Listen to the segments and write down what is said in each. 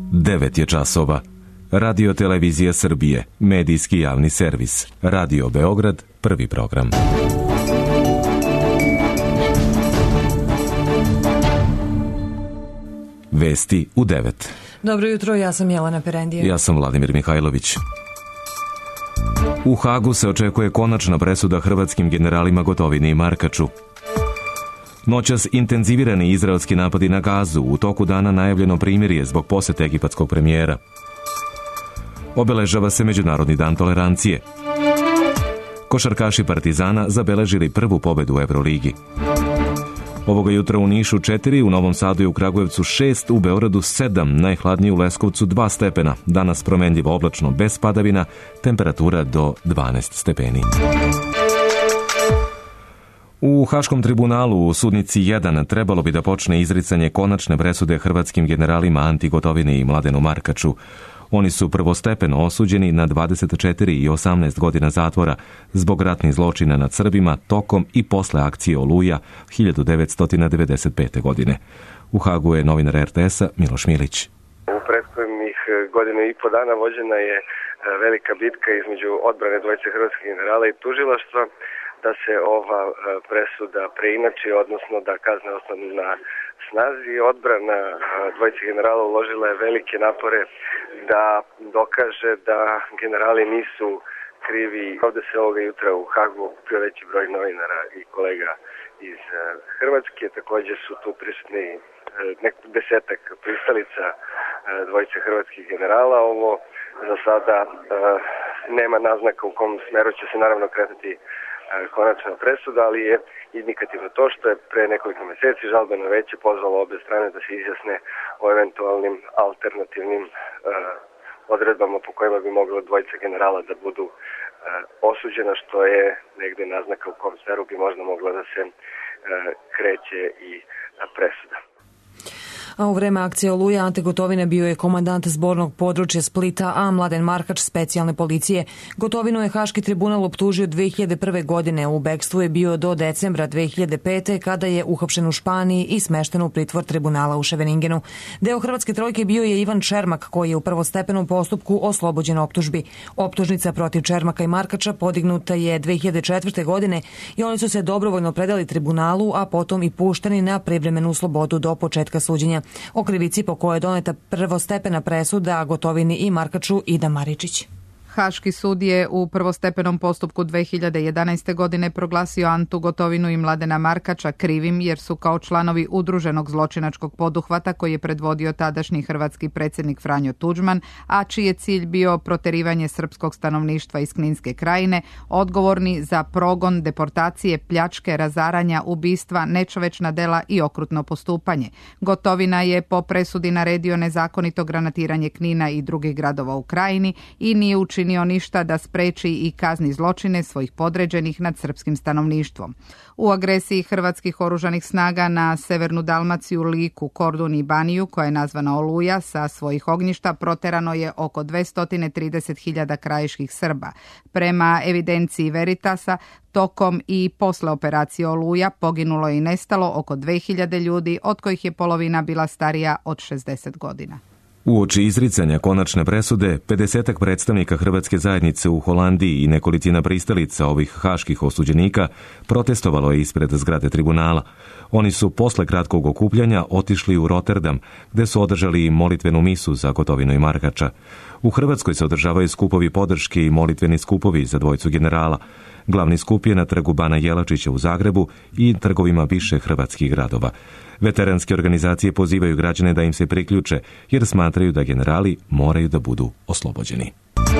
9 je časova. Radio Televizija Srbije, medijski javni servis. Radio Beograd, prvi program. Vesti u 9. Dobro jutro, ja sam Jelena Perendija. Ja sam Vladimir Mihajlović. U Hagu se očekuje konačna presuda hrvatskim generalima Gotovini i Markaču. Noćas intenzivirani izraelski napadi na Gazu, u toku dana najavljeno primirje zbog posete egipatskog premijera. Obeležava se Međunarodni dan tolerancije. Košarkaši Partizana zabeležili prvu pobedu u Euroligi. Ovoga jutra u Nišu 4, u Novom Sadu i u Kragujevcu 6, u Beogradu 7, najhladnije u Leskovcu 2 stepena. Danas promenljivo oblačno bez padavina, temperatura do 12 stepeni. U Haškom tribunalu u sudnici 1 trebalo bi da počne izricanje konačne presude hrvatskim generalima Anti Gotovini i Mladenu Markaču. Oni su prvostepeno osuđeni na 24 i 18 godina zatvora zbog ratnih zločina nad Srbima tokom i posle akcije Oluja 1995. godine. U Hagu je novinar RTS-a Miloš Milić. U prethodnih godinu i po dana vođena je velika bitka između odbrane dvojice hrvatskih generala i tužilaštva da se ova presuda preinači, odnosno da kazne ostanu na snazi. Odbrana dvojice generala uložila je velike napore da dokaže da generali nisu krivi. Ovde se ovoga jutra u Hagu okupio veći broj novinara i kolega iz Hrvatske. Također su tu prisutni desetak pristalica dvojice hrvatskih generala. Ovo za sada nema naznaka u kom smeru će se naravno kretati konačna presuda, ali je indikativno to što je pre nekoliko meseci žalbeno veće pozvalo obe strane da se izjasne o eventualnim alternativnim odredbama po kojima bi moglo dvojica generala da budu osuđena, što je negde naznaka u kom smeru bi možda mogla da se kreće i presuda. A u vreme akcije Oluja Ante Gotovina bio je komandant zbornog područja Splita, a Mladen Markač specijalne policije. Gotovinu je Haški tribunal optužio 2001. godine. U bekstvu je bio do decembra 2005. kada je uhapšen u Španiji i smešten u pritvor tribunala u Ševeningenu. Deo hrvatske trojke bio je Ivan Čermak, koji je u prvostepenom postupku oslobođen optužbi. Optužnica protiv Čermaka i Markača podignuta je 2004. godine i oni su se dobrovoljno predali tribunalu, a potom i pušteni na privremenu slobodu do početka suđenja. O krivici po kojoj je doneta prvostepena presuda Gotovini i Markaču Ida Maričić. Haški sud je u prvostepenom postupku 2011. godine proglasio Antu Gotovinu i Mladena Markača krivim jer su kao članovi udruženog zločinačkog poduhvata koji je predvodio tadašnji hrvatski predsjednik Franjo Tuđman, a čiji je cilj bio proterivanje srpskog stanovništva iz Kninske krajine, odgovorni za progon, deportacije, pljačke, razaranja, ubistva, nečovečna dela i okrutno postupanje. Gotovina je po presudi naredio nezakonito granatiranje Knina i drugih gradova u krajini i nije učinio ništa da spreči i kazni zločine svojih podređenih nad srpskim stanovništvom. U agresiji hrvatskih oružanih snaga na severnu Dalmaciju, Liku, Kordun i Baniju, koja je nazvana Oluja, sa svojih ognjišta proterano je oko 230.000 krajiških Srba. Prema evidenciji Veritasa, tokom i posle operacije Oluja poginulo je i nestalo oko 2000 ljudi, od kojih je polovina bila starija od 60 godina. Uoči izricanja konačne presude, 50 predstavnika hrvatske zajednice u Holandiji i nekolicina pristalica ovih haških osuđenika protestovalo je ispred zgrade tribunala. Oni su posle kratkog okupljanja otišli u Rotterdam, gde su održali molitvenu misu za Gotovinu i Markača. U Hrvatskoj se održavaju skupovi podrške i molitveni skupovi za dvojicu generala. Glavni skup je na trgu Bana Jelačića u Zagrebu i trgovima više hrvatskih gradova. Veteranske organizacije pozivaju građane da im se priključe, jer smatraju da generali moraju da budu oslobođeni.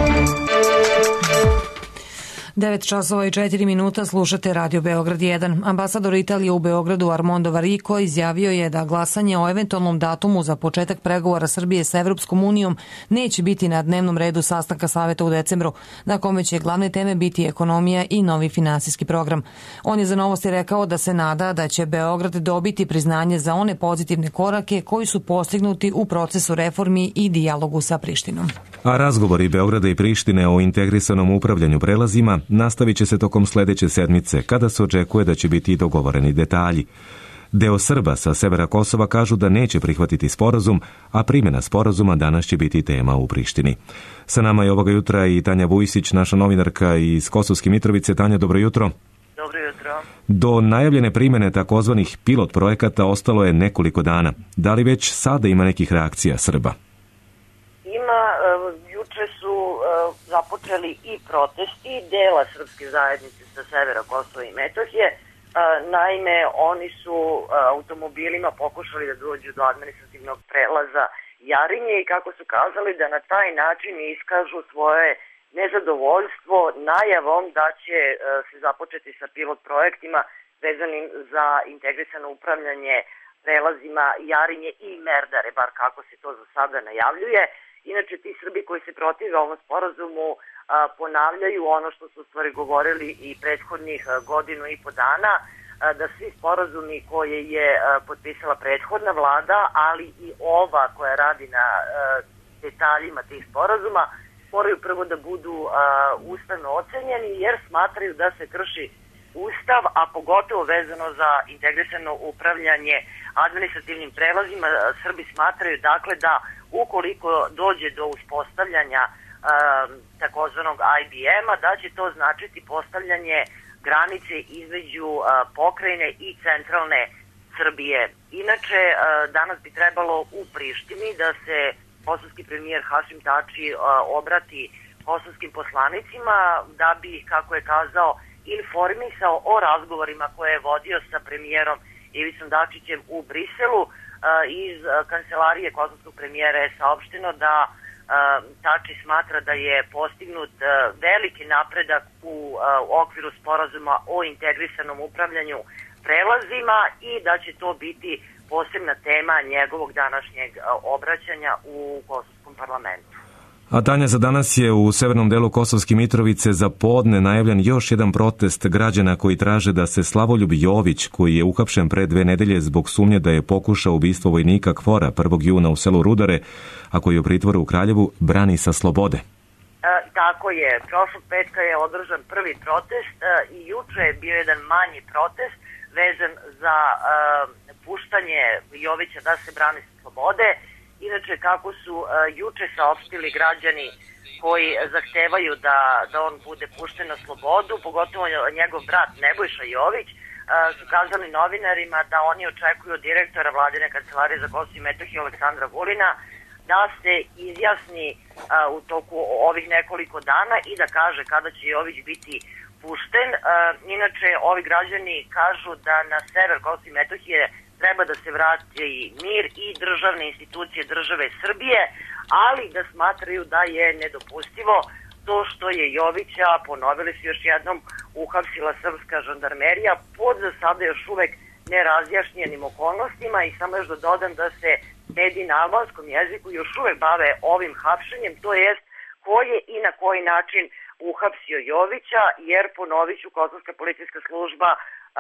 9 časova i 4 minuta, slušate Radio Beograd 1. Ambasador Italije u Beogradu Armando Varico izjavio je da glasanje o eventualnom datumu za početak pregovora Srbije sa Evropskom unijom neće biti na dnevnom redu sastanka saveta u decembru, na kome će glavne teme biti ekonomija i novi finansijski program. On je za Novosti rekao da se nada da će Beograd dobiti priznanje za one pozitivne korake koji su postignuti u procesu reformi i dijalogu sa Prištinom. A razgovori Beograda i Prištine o integrisanom upravljanju prelazima nastavit će se tokom sledeće sedmice, kada se očekuje da će biti dogovoreni detalji. Deo Srba sa severa Kosova kažu da neće prihvatiti sporazum, a primjena sporazuma danas će biti tema u Prištini. Sa nama je ovoga jutra i Tanja Vujsić, naša novinarka iz Kosovske Mitrovice. Tanja, dobro jutro. Dobro jutro. Do najavljene primjene takozvanih pilot projekata ostalo je nekoliko dana. Da li već sada ima nekih reakcija Srba? Ima, juče su započeli i protesti dela srpske zajednice sa severa Kosova i Metohije. Naime, oni su automobilima pokušali da dođu do administrativnog prelaza Jarinje i kako su kazali da na taj način iskažu svoje nezadovoljstvo najavom da će se započeti sa pilot projektima vezanim za integrisano upravljanje prelazima Jarinje i Merdare, bar kako se to za sada najavljuje. Inače, ti Srbi koji se protive ovom sporazumu ponavljaju ono što su u stvari govorili i prethodnih godinu i po dana, da svi sporazumi koje je potpisala prethodna vlada, ali i ova koja radi na detaljima tih sporazuma, moraju prvo da budu ustavno ocenjeni jer smatraju da se krši Ustav, a pogotovo vezano za integrisano upravljanje administrativnim prelazima. Srbi smatraju dakle da ukoliko dođe do uspostavljanja takozvanog IBM-a, da će to značiti postavljanje granice između pokrajine i centralne Srbije. Inače, danas bi trebalo u Prištini da se kosovski premijer Hašim Tači obrati kosovskim poslanicima da bi, kako je kazao, informisao o razgovorima koje je vodio sa premijerom Ivicom Dačićem u Briselu. Iz kancelarije kosovskog premijera je saopšteno da Tači smatra da je postignut veliki napredak u okviru sporazuma o integrisanom upravljanju prelazima i da će to biti posebna tema njegovog današnjeg obraćanja u kosovskom parlamentu. A Tanja, za danas je u severnom delu Kosovske Mitrovice za podne najavljen još jedan protest građana koji traže da se Slavoljub Jović, koji je uhapšen pre 2 nedelje zbog sumnje da je pokušao ubistvo vojnika KFOR-a 1. juna u selu Rudare, a koji je u pritvoru u Kraljevu, brani sa slobode. Tako je. Prošlog petka je održan prvi protest i juče je bio jedan manji protest vezan za puštanje Jovića da se brani sa slobode. Inače, kako su juče saopštili građani koji zahtevaju da on bude pušten na slobodu, pogotovo njegov brat Nebojša Jović, su kazali novinarima da oni očekuju od direktora Vladine kancelarije za Kosovo i Metohiju Aleksandra Vulina da se izjasni u toku ovih nekoliko dana i da kaže kada će Jović biti pušten. Inače, ovi građani kažu da na sever Kosova i Metohije treba da se vrati mir i državne institucije države Srbije, ali da smatraju da je nedopustivo to što je Jovića, ponovili su još jednom, uhapsila srpska žandarmerija pod za sada još uvek nerazjašnjenim okolnostima. I samo još da dodam da se mediji na albanskom jeziku još uvek bave ovim hapšenjem, to jest ko je i na koji način uhapsio Jovića, jer ponovit ću, kosovska policijska služba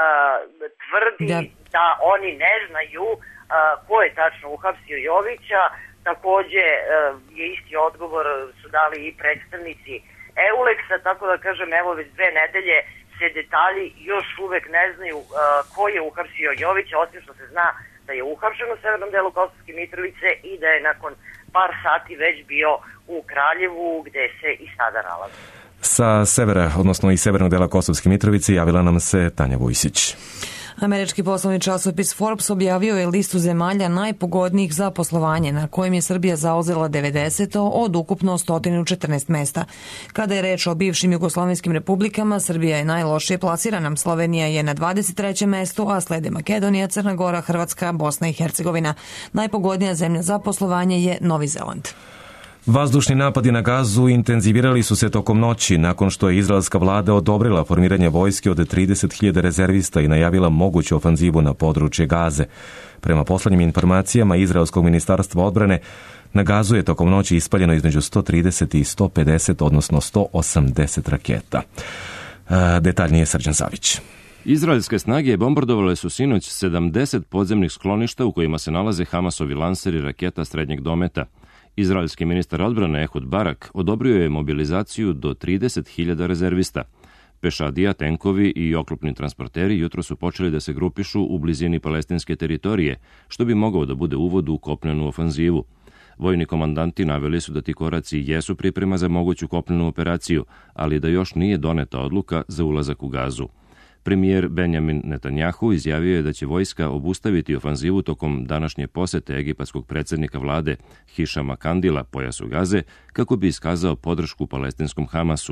tvrdi da oni ne znaju ko je tačno uhapsio Jovića. Takođe je isti odgovor su dali i predstavnici EULEX-a, tako da kažem, evo već 2 nedelje se detalji još uvek ne znaju ko je uhapsio Jovića, osim što se zna da je uhapšen u severnom delu Kosovske Mitrovice i da je nakon par sati već bio u Kraljevu, gde se i sada nalazi. Sa severa, odnosno iz severnog dela Kosovske Mitrovice, javila nam se Tanja Vujsić. Američki poslovni časopis Forbes objavio je listu zemalja najpogodnijih za poslovanje, na kojem je Srbija zauzela 90. od ukupno 114 mesta. Kada je reč o bivšim jugoslovenskim republikama, Srbija je najlošije plasirana. Slovenija je na 23. mestu, a slede Makedonija, Crna Gora, Hrvatska, Bosna i Hercegovina. Najpogodnija zemlja za poslovanje je Novi Zeland. Vazdušni napadi na Gazu intenzivirali su se tokom noći nakon što je izraelska vlada odobrila formiranje vojske od 30.000 rezervista i najavila moguću ofanzivu na područje Gaze. Prema poslednjim informacijama Izraelskog ministarstva odbrane, na Gazu je tokom noći ispaljeno između 130 i 150, odnosno 180 raketa. Detaljnije Srđan Savić. Izraelske snage bombardovale su sinoć 70 podzemnih skloništa u kojima se nalaze Hamasovi lanseri raketa srednjeg dometa. Izraelski ministar odbrane Ehud Barak odobrio je mobilizaciju do 30.000 rezervista. Pešadija, tenkovi i oklopni transporteri jutro su počeli da se grupišu u blizini palestinske teritorije, što bi mogao da bude uvod u kopnenu ofanzivu. Vojni komandanti naveli su da ti koraci jesu priprema za moguću kopnenu operaciju, ali da još nije doneta odluka za ulazak u Gazu. Premijer Benjamin Netanjahu izjavio je da će vojska obustaviti ofanzivu tokom današnje posete egipatskog predsjednika vlade Hišama Kandila pojasu Gaze kako bi iskazao podršku palestinskom Hamasu.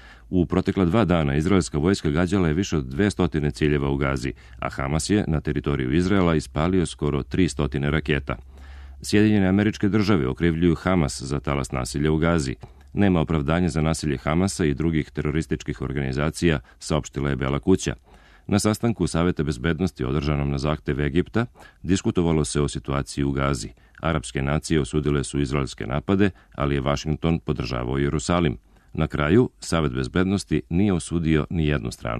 U protekla 2 dana izraelska vojska gađala je više od 200 ciljeva u Gazi, a Hamas je na teritoriju Izraela ispalio skoro 300 raketa. Sjedinjene Američke Države okrivljuju Hamas za talas nasilja u Gazi. Nema opravdanja za nasilje Hamasa i drugih terorističkih organizacija, saopštila je Bela kuća. Na sastanku Saveta bezbednosti održanom na zahtev Egipta diskutovalo se o situaciji u Gazi. Arapske nacije osudile su izraelske napade, ali je Vašington podržavao Jerusalim. Na kraju, Savet bezbednosti nije osudio ni jednu stranu.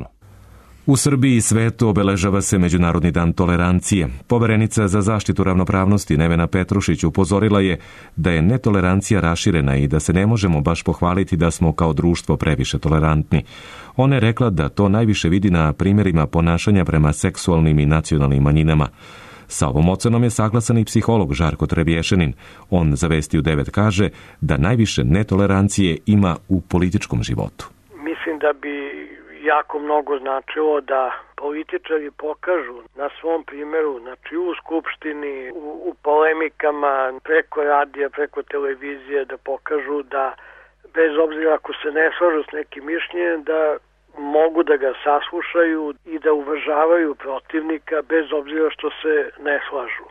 U Srbiji i svetu obeležava se Međunarodni dan tolerancije. Poverenica za zaštitu ravnopravnosti Nevena Petrušić upozorila je da je netolerancija raširena i da se ne možemo baš pohvaliti da smo kao društvo previše tolerantni. Ona je rekla da to najviše vidi na primjerima ponašanja prema seksualnim i nacionalnim manjinama. Sa ovom ocenom je saglasan i psiholog Žarko Trebješenin. On za Vesti u 9 kaže da najviše netolerancije ima u političkom životu. Mislim da bi jako mnogo značilo da političari pokažu na svom primjeru, znači u skupštini, u polemikama, preko radija, preko televizije, da pokažu da bez obzira ako se ne slažu s nekim mišljenjem, da mogu da ga saslušaju i da uvažavaju protivnika bez obzira što se ne slažu.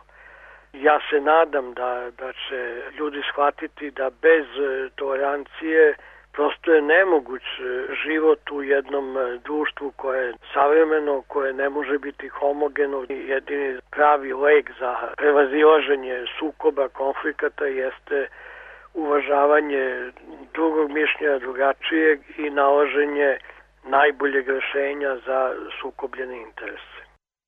Ja se nadam da će ljudi shvatiti da bez tolerancije prosto je nemoguć život u jednom društvu koje je savremeno, koje ne može biti homogeno. Jedini pravi lek za prevazilaženje sukoba, konflikata jeste uvažavanje drugog mišljenja, drugačijeg i nalaženje najboljeg rješenja za sukobljene interese.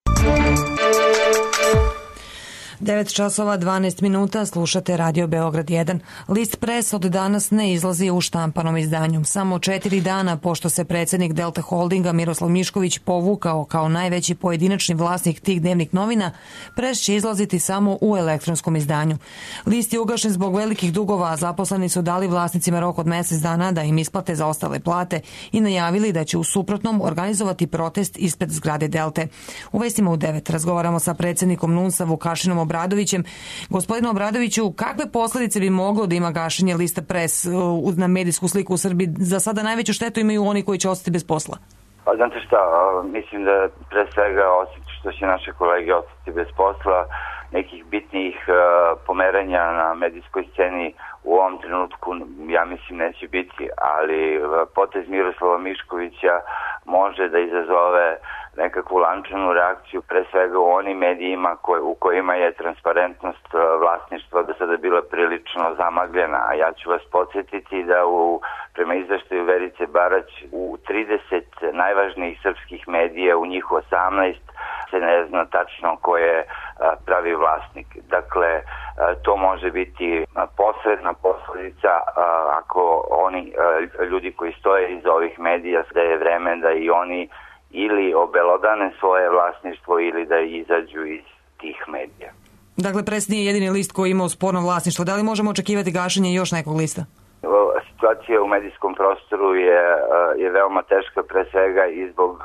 9:12 slušate Radio Beograd 1. List Pres od danas ne izlazi u štampanom izdanju. Samo 4 dana pošto se predsjednik Delta Holdinga Miroslav Mišković povukao kao najveći pojedinačni vlasnik tih dnevnih novina, Pres će izlaziti samo u elektronskom izdanju. List je ugašen zbog velikih dugova, a zaposleni su dali vlasnicima rok od mjesec dana da im isplate zaostale plate i najavili da će u suprotnom organizovati protest ispred zgrade Delte. U vestima u 9 razgovaramo sa predsjednikom NUNS-a Vukašinom Obradovićem. Gospodine Obradoviću, kakve posljedice bi moglo da ima gašenje lista Pres na medijsku sliku u Srbiji? Za sada najveću štetu imaju oni koji će ostati bez posla. Pa znate šta, mislim da pre svega osim što će naše kolege ostati bez posla, nekih bitnijih pomeranja na medijskoj sceni u ovom trenutku, ja mislim, neće biti, ali potez Miroslava Miškovića može da izazove nekakvu lančanu reakciju, pre svega u onim medijima u kojima je transparentnost vlasništva do sada bila prilično zamagljena. A ja ću vas podsjetiti da prema izveštaju Verice Barać u 30 najvažnijih srpskih medija, u njih 18 se ne zna tačno ko je pravi vlasnik. Dakle, to može biti posredna posljedica ako oni ljudi koji stoje iza ovih medija, da je vreme da i oni ili obelodane svoje vlasništvo ili da izađu iz tih medija. Dakle, Pres nije jedini list koji ima sporno vlasništvo. Da li možemo očekivati gašenje još nekog lista? Situacija u medijskom prostoru je veoma teška, pre svega i zbog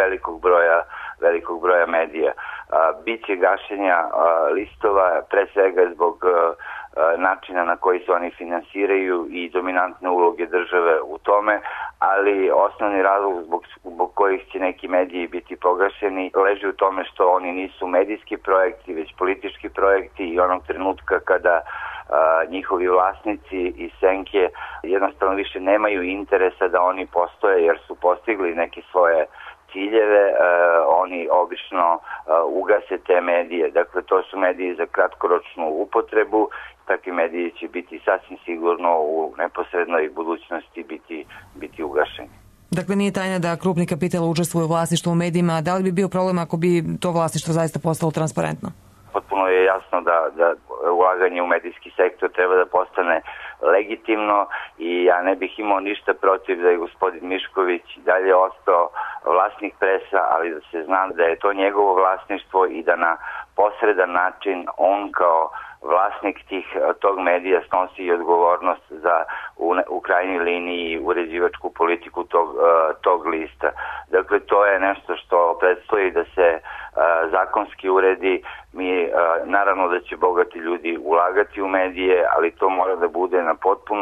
velikog broja medija. Biće gašenja listova, pre svega zbog načina na koji se oni finansiraju i dominantne uloge države u tome, ali osnovni razlog zbog kojih će neki mediji biti pogašeni leži u tome što oni nisu medijski projekti, već politički projekti i onog trenutka kada njihovi vlasnici i senke jednostavno više nemaju interesa da oni postoje jer su postigli neke svoje ciljeve, oni obično ugase te medije. Dakle, to su mediji za kratkoročnu upotrebu. Takvi mediji će biti sasvim sigurno u neposrednoj budućnosti biti ugašeni. Dakle, nije tajna da krupni kapital učestvuje u vlasništvu u medijima. Da li bi bio problem ako bi to vlasništvo zaista postalo transparentno? Potpuno je jasno da ulaganje u medijski sektor treba da postane legitimno i ja ne bih imao ništa protiv da je gospodin Mišković dalje ostao vlasnik Presa, ali da se zna da je to njegovo vlasništvo i da na posredan način on kao vlasnik tog medija snosi i odgovornost za u krajnjoj liniji uređivačku politiku tog lista. Dakle, to je nešto što predstoji da se zakonski uredi. Naravno da će bogati ljudi ulagati u medije, ali to mora da bude na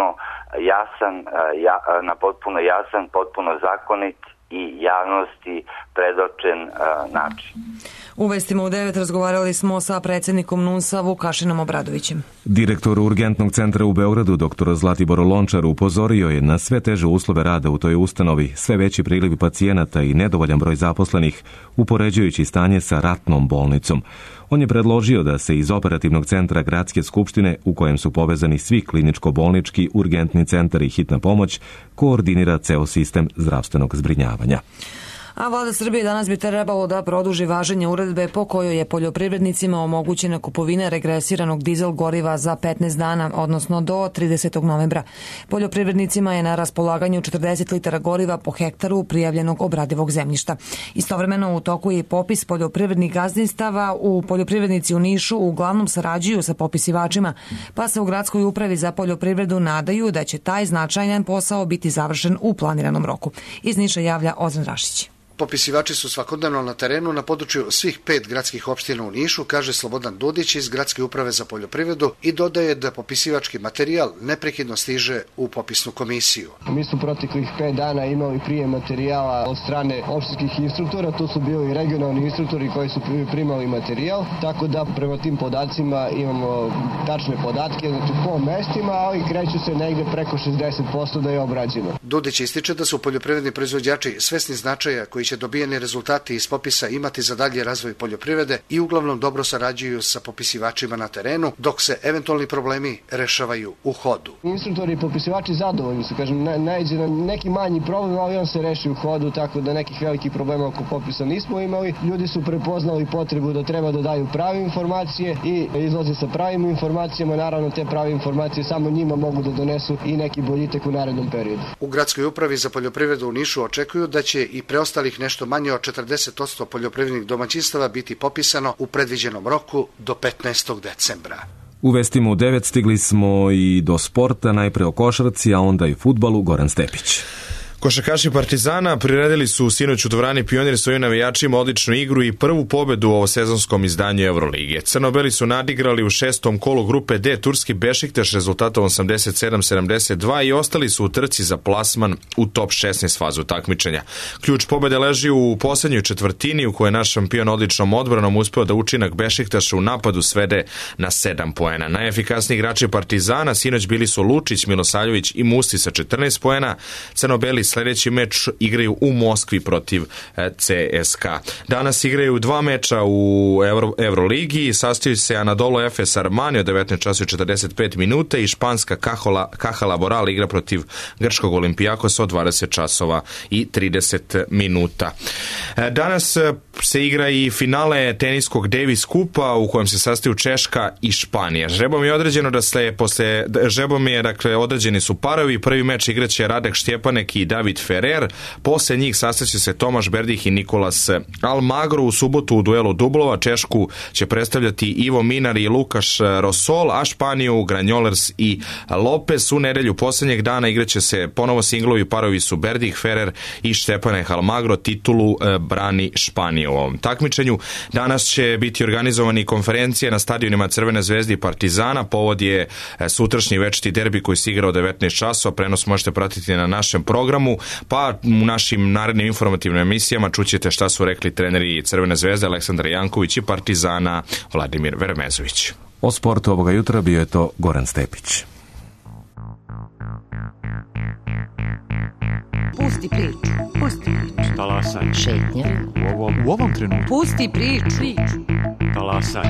potpuno jasan, potpuno zakonit i javnosti predočen način. U vestima u 9 razgovarali smo sa predsjednikom NUNS-a Vukašinom Obradovićem. Direktor Urgentnog centra u Beogradu, dr. Zlatibor Lončar, upozorio je na sve teže uslove rada u toj ustanovi, sve veći priliv pacijenata i nedovoljan broj zaposlenih, upoređujući stanje sa ratnom bolnicom. On je predložio da se iz operativnog centra Gradske skupštine, u kojem su povezani svi kliničko-bolnički, urgentni centar i hitna pomoć, koordinira ceo sistem zdravstvenog zbrinjavanja. A vlada Srbije danas bi trebalo da produži važenje uredbe po kojoj je poljoprivrednicima omogućena kupovina regresiranog dizel goriva za 15 dana, odnosno do 30. novembra. Poljoprivrednicima je na raspolaganju 40 litara goriva po hektaru prijavljenog obradivog zemljišta. Istovremeno u toku je popis poljoprivrednih gazdinstava. Poljoprivrednici u Nišu uglavnom sarađuju sa popisivačima, pa se u Gradskoj upravi za poljoprivredu nadaju da će taj značajan posao biti završen u planiranom roku. Iz Niša javlja Ozan Rašić. Popisivači su svakodnevno na terenu na području svih 5 gradskih opština u Nišu, kaže Slobodan Dudić iz Gradske uprave za poljoprivredu i dodaje da popisivački materijal neprekidno stiže u popisnu komisiju. Mi smo proteklih 5 dana imali prijem materijala od strane opštinskih instruktora, to su bili regionalni instruktori koji su primali materijal, tako da prema tim podacima imamo tačne podatke, znači po mestima, ali kreću se negde preko 60% da je obrađeno. Dudić ističe da su poljoprivredni proizvođači svesni značaja koji će dobijeni rezultati iz popisa imati za dalje razvoj poljoprivrede i uglavnom dobro sarađuju sa popisivačima na terenu, dok se eventualni problemi rešavaju u hodu. Instruktori i popisivači zadovoljni su, kažem, naiđe na neki manji problem, ali on se reši u hodu, tako da nekih velikih problema oko popisa nismo imali. Ljudi su prepoznali potrebu da treba da daju prave informacije i izlaze sa pravim informacijama. Naravno, te prave informacije samo njima mogu da donesu i neki boljitak u narednom periodu. U Gradskoj upravi za poljoprivredu u Nišu očekuju da će i preostalih nešto manje od 40% poljoprivrednih domaćinstava biti popisano u predviđenom roku do 15. decembra. U vestima u 9 stigli smo i do sporta, najpre o košarci, a onda i fudbalu. Goran Stepić. Košarkaši Partizana priredili su sinoć u dvorani Pionir svojim navijačima odličnu igru i prvu pobedu u ovosezonskom izdanju Evrolige. Crno-beli su nadigrali u 6. kolu grupe D turski Bešiktaš rezultatom 87-72 i ostali su u trci za plasman u top 16 fazu takmičenja. Ključ pobede leži u poslednjoj četvrtini u kojoj naš šampion odličnom odbranom uspeo da učinak Bešiktaša u napadu svede na 7 poena. Najefikasniji igrači Partizana sinoć bili su Lučić, Milosavljević i Musti sa 14 poena. Crno-beli sljedeći meč igraju u Moskvi protiv CSKA. Danas igraju 2 meča u Euroligi, sastaju se Anadolu Efes Armani od 19:45 minuta i španska Caja Laboral igra protiv grčkog Olimpijakosa od 20:30 minuta. Danas se igra i finale teniskog Davis Kupa u kojem se sastaju Češka i Španija. Žrebom je određeno određeni su parovi. Prvi meč igraće Radek Štjepanek i David Ferrer, posle njih sastaće se Tomaš Berdih i Nikolas Almagro. U subotu u duelu dublova Češku će predstavljati Ivo Minar i Lukaš Rosol, a Španiju Granjolers i Lopez. U nedelju poslednjeg dana igraće se ponovo singlovi, parovi su Berdih, Ferrer i Štepanek Almagro, titulu brani Španija u ovom takmičenju. Danas će biti organizovani konferencije na stadionima Crvene zvezde i Partizana, povod je sutrašnji večiti derbi koji se igra od 19 časova, prenos možete pratiti na našem programu, pa u našim narednim informativnim emisijama čućete šta su rekli treneri Crvene zvezde Aleksandar Janković i Partizana Vladimir Vermezović. O sportu ovoga jutra bio je to Goran Stepić. Pusti priču. Talasaj. Šetnja. U ovom trenutku. Pusti priču. Talasaj.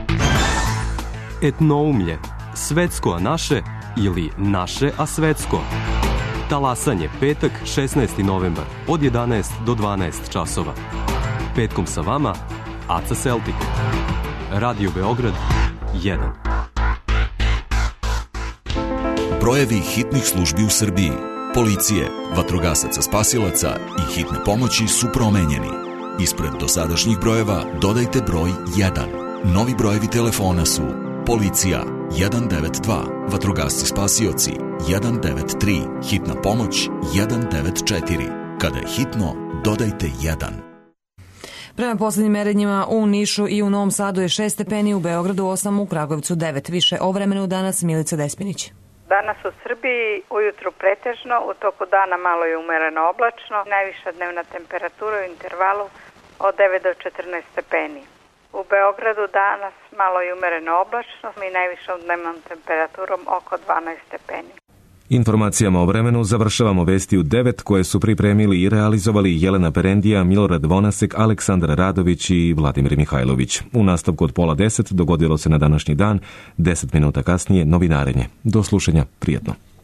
Etnoumlje. Svetsko a naše ili naše a svetsko. Talasanje, petak, 16. novembar, od 11 do 12 časova. Petkom sa vama, Aca Celtic. Radio Beograd, 1. brojevi hitnih službi u Srbiji, policije, vatrogasaca spasilaca i hitne pomoći su promenjeni. Ispred dosadašnjih brojeva dodajte broj 1. Novi brojevi telefona su policija 192, vatrogasci spasioci 193, hitna pomoć 194. Kada je hitno, dodajte 1. Prema poslednjim merenjima u Nišu i u Novom Sadu je 6 stepeni, u Beogradu 8, u Kragujevcu 9. Više o vremenu danas Milica Despinić. Danas u Srbiji ujutru pretežno, u toku dana malo je umereno oblačno, najviša dnevna temperatura u intervalu od 9 do 14 stepeni. U Beogradu danas malo je umereno oblačno i najvišom dnevnom temperaturom oko 12 stepeni. Informacijama o vremenu završavamo vesti u 9 koje su pripremili i realizovali Jelena Perendija, Milorad Vonasek, Aleksandar Radović i Vladimir Mihajlović. U nastavku od 9:30 dogodilo se na današnji dan, 10 minuta kasnije novinarenje. Do slušanja, prijatno.